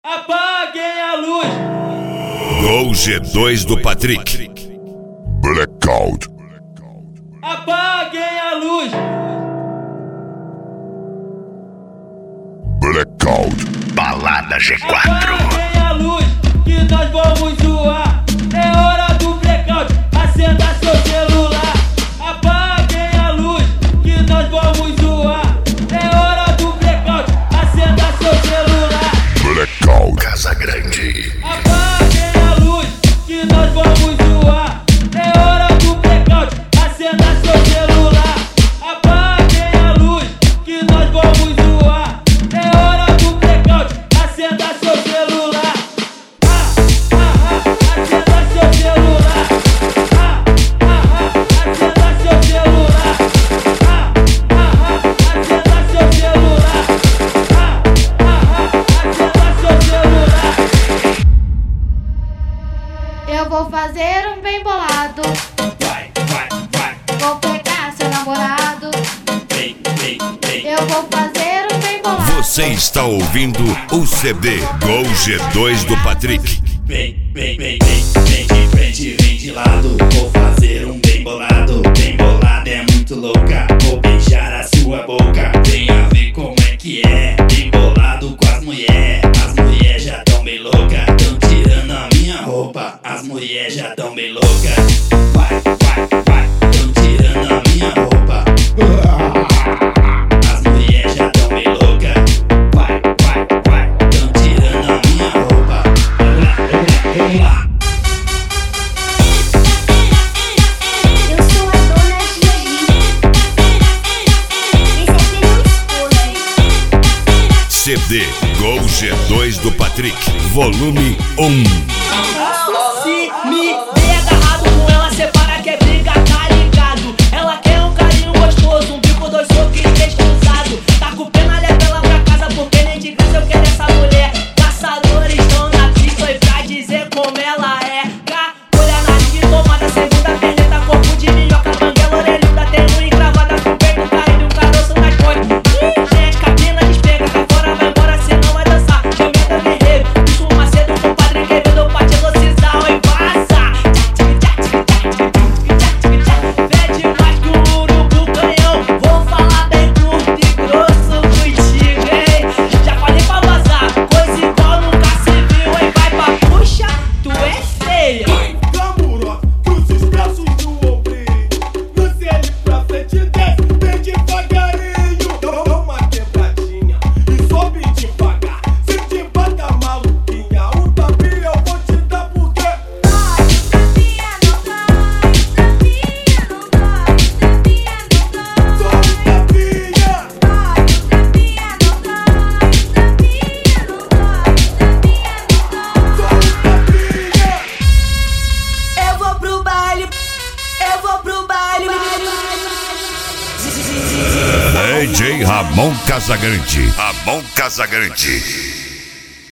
Apaguem a luz. Gol G2 do Patrick. Blackout. Apaguem a luz. Blackout. Balada G4. Apaguem a luz, que nós vamos zoar. É hora do blackout, acenda seu celular. Apaguem a luz, que nós vamos zoar. É hora do blackout, acenda seu celular. Blackout. Casagrande. Apaguem a luz, que nós vamos zoar. É hora do blackout, acenda seu celular. Apaguem a luz, que nós vamos zoar. É hora do blackout, acenda seu celular. Acenda seu celular. Acenda seu celular. Acenda seu celular. Acenda seu celular. Eu vou fazer um bem bolado. Vai. Vou pegar seu namorado. Vem. Eu vou fazer um bem bolado. Você está ouvindo o CD Gol G2 do Patrick. Vem de frente, vem de lado. Vou fazer um bem bolado. Bem bolado é muito louca. Vou beijar a sua boca. Vem a ver como é que é. Bem bolado com as mulheres. As mulheres já tão bem louca. Tão tirando a minha roupa. As mulheres já tão bem louca. Vai. Tão tirando a minha roupa. As mulheres já tão bem louca. Vai. Tão tirando a minha roupa. Vamos lá. Eu sou a dona Gigi. Esse aqui é meu esposo. CD Gol G2 do Patrick. Volume 1. Se me der agarrado com ela, separa que é briga, tá ligado? Ela quer um carinho gostoso, um bico, dois socos e três cruzados. Tá com pena, leva ela pra casa, porque nem de graça eu quero essa mulher. Caçadores estão na pista e pra dizer como ela é. Olha na linha tomada, segunda perneta, corpo de minhoca, banguela, orelhuda, tem unha encravada com o peito caído, um caroço nas pontes. Ih, gente, cabina despega, cá fora vai embora, senão vai dançar. Gemida guerreiro, bicho macedo, compadre querido, pra te elocizar e passa. Vê demais que o urubu canhão. Vou falar bem curto e grosso contigo, hein? Já falei pra vazar, coisa igual nunca se viu, hein? Vai pra puxa, tu é feia. Gamuró, cruza os braços no ombrinho. Cruze ele pra frente e desce, vem devagarinho. Dá uma quebradinha e sobe devagar. Se te bata maluquinha, um tapinha eu vou te dar porque só um tapinha. Só um tapinha. Eu vou pro baile, eu vou pro baile. DJ Ramon Casagrande.